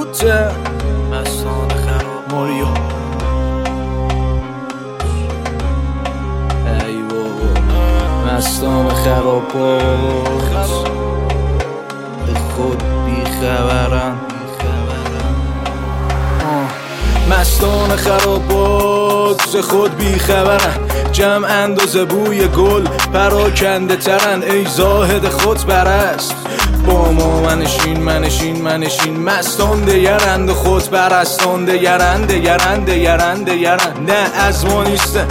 هتل مستان خراب موریو ای بابا مستان خرابات به خود بیخبرن مستان خرابات ز خود بیخبرن جمع اندازه بوی گل پراکنده ترن ای زاهد خود برست با ما منشین مستان دیگرند خود برستان دیگرند نه از ما نیستن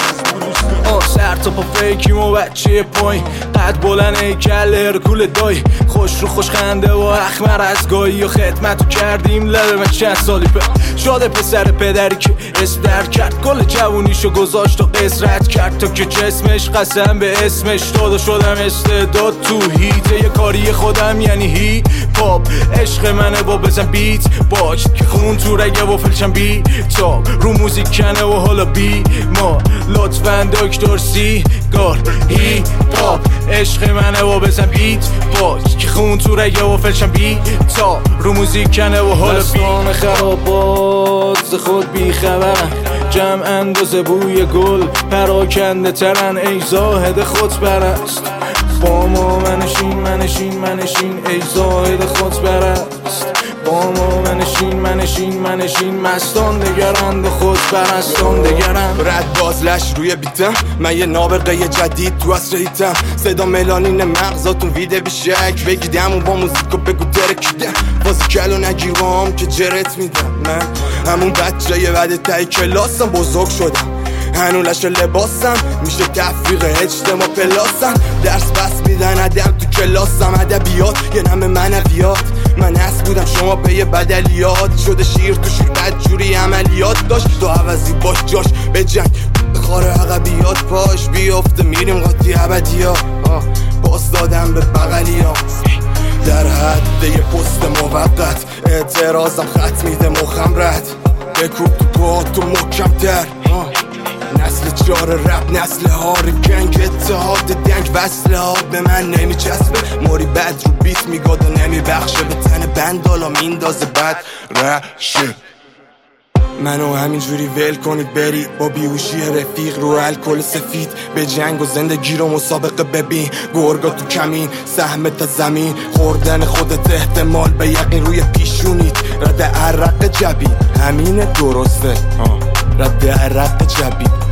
سر تا پا فیکیم و بچه پایین قد بلند ایکل هرکول دایی خوش رو خوش خنده و اخمر از گاهی و خدمتو کردیم لبه من چند سالی شاده پسر پدری که اسم در کرد کل جوونیشو گذاشت و قصرت کرد تا که جسمش قسم به اسمش داد و شدم استعداد تو هیته یه کاری خودم یعنی هی پاپ عشق منه با بزن بیت باج که خون تو رگه و فلچم بی تاب رو موزیک کنه و حالا بی ما لطفاً دکتر سیگار هی پاپ عشق منه و بزن بیت باج که خون تو رگه و فلچم بی تاب رو موزیک کنه و حالا بی مستان خرابات ز خود بیخبرن جمع اندازه بوی گل پراکنده ترن ای زاهد خود برست با ما منشین ای زاهد خود برست با ما منشین مستان دگرند خود برستان دگرند رد بازلش روی بیتم من یه نابغه جدید تو اصر هیتم صدا ملانین مغزاتون ویده بیشک بگیدم و با موزیکو بگو درکیدم بازی کلو نگیر با هم که جرت میدم من همون بچه یه بعد تایی کلاسم بزرگ شدم هنولش لباسم میشه تفریق اجتماع پلاسم درس بس میدن ادم تو کلاسم ادبیات یه نمه منویات من هست بودم شما پی بدلیات شده شیر تو شیر بدجوری عملیات داشت تو عوضی باش جاش به جنگ خاره عقبیات پاش بیافته میریم قاطی ابدیات باز دادم به بغلیات در حد یه پست موقت اعتراضم خط میده مخم رد بکوب تو پاهاتو محکم تر نسل چار رپ نسل هار گنگ اتحاد دنگ وصله ها به من نمیچسبه موری بد رو بیت میگاد و نمیبخشه به تن بندالا میندازه بد رشه منو همینجوری ول کنید برید با بیهوشی رفیق رو الکل سفید به جنگ و زندگی رو مسابقه ببین گرگا تو کمین سهم تا زمین خوردن خودت احتمال به یقین روی پیشونید رد عرق جبی همین درسته رد عرق جبی